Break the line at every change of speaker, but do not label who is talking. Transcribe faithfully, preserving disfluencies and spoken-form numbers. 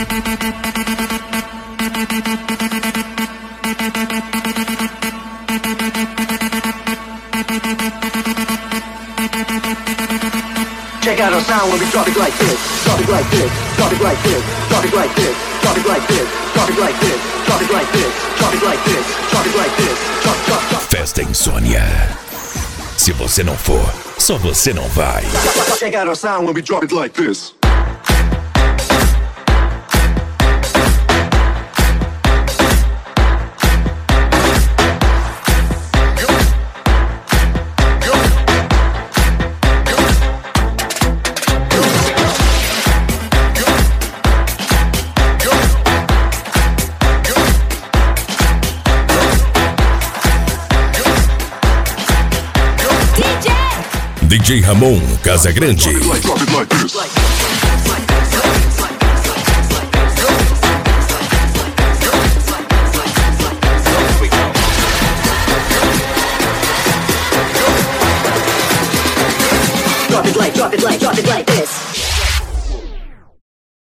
Check out our sound when we drop it like this, drop it like this, drop it like this, drop it like this, drop it like this, drop it like this, drop it like this, drop it like this, drop it like this, drop, drop, drop.
Festa Insônia. Se você não for, só você não vai.
Check out our sound when we drop it like this.
D J Ramon Casagrande.
Drop it like, drop it like, drop it like this.